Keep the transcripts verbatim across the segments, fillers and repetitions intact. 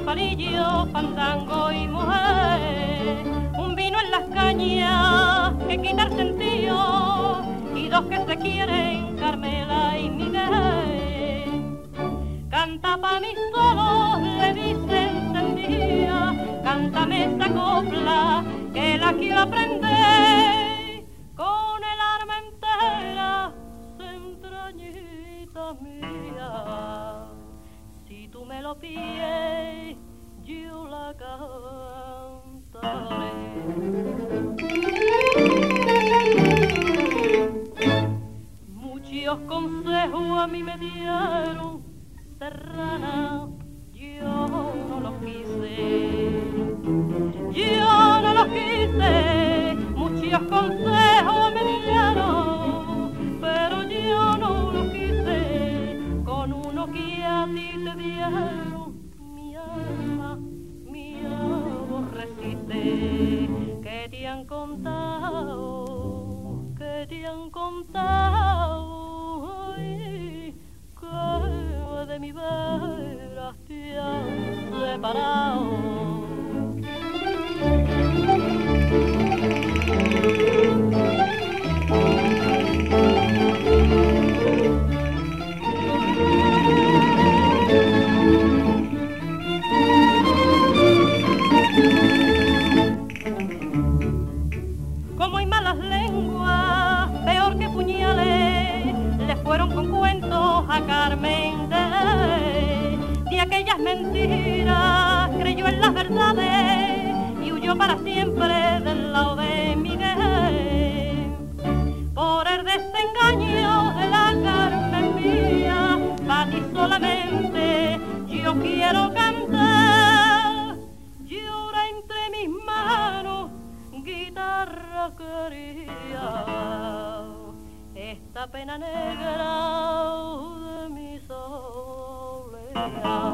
palillo, fandango y mujer, un vino en las cañas que quita el sentido, y dos que se quieren, Carmela y Miguel. Canta pa' mis solos, le dice encendida, cántame esa copla que la quiero aprender, con el alma entera, entrañita mía. Si tú me lo pides, yo la cantaré. Muchos consejos a mí me dieron, serrana, yo no los quise. Yo no los quise, muchos consejos me dieron, pero yo no los quise. Con uno que a ti te dieron, mi alma, mi aborreciste. Que te han contado, que te han contado, ay, que de mi veras te han separado. Como hay malas lenguas, peor que puñales, le fueron con cuentos a Carmen de, de aquellas mentiras, creyó en las verdades y huyó para siempre del lado de Miguel. Por el desengaño de la Carmen mía, para ti solamente yo quiero cantar. Llora entre mis manos, guitarra querida, esta pena negra de mi soledad.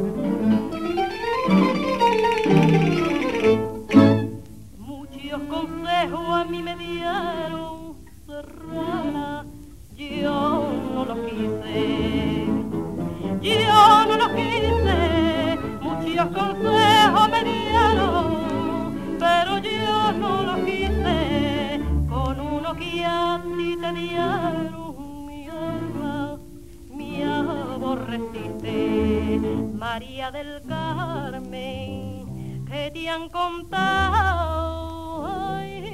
Muchos consejos a mí me dieron, serrana, yo no los quise. Yo no los quise, muchos consejos me dieron, pero yo no los quise. Con uno que a ti te dieron, mi alma, mi aborreciste. María del Carmen, que te han contado,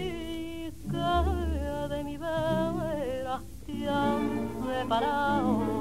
ay, que de mi vera te han separado.